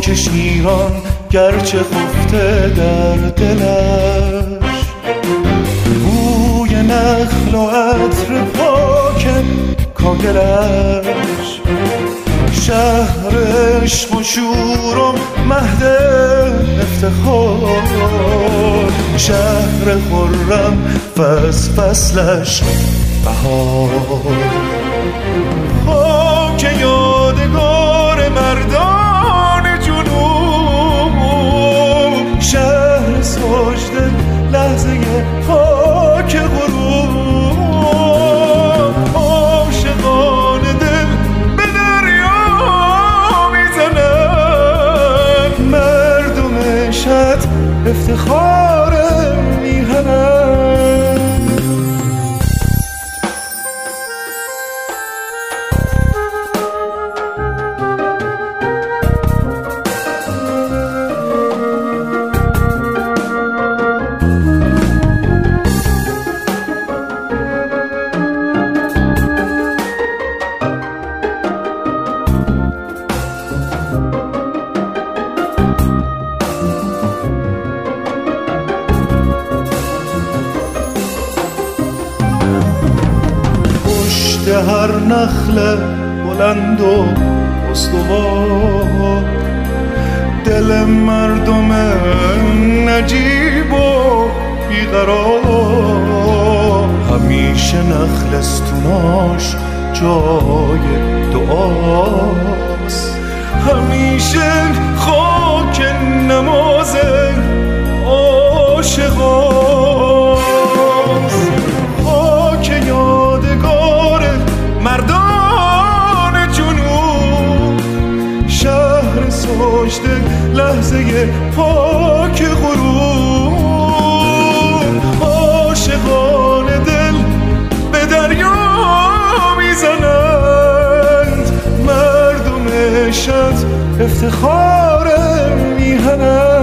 خاک شیران گرچه خفته در دلش، بوی نخل و عطر پاک کاگلش، شهر عشق و شور و مهد افتخار، شهر خرم فصلش بهار. خاک یادگار مردان جنوب، شهر سجده لحظه خاک غروب، عاشقان دل به دریا میزنن، مردمشت افتخار میهنن. هر نخل بلند و استوار، دل مردم نجیب و بیقرار، همیشه نخل استوناش جای دعاست، همیشه خاک نماز عاشقاست. خاک یادگار مردان جنوب، شهر سجده لحظه پاک غروب، عاشقان دل به دریا میزنند، مردمشت افتخار میهنند.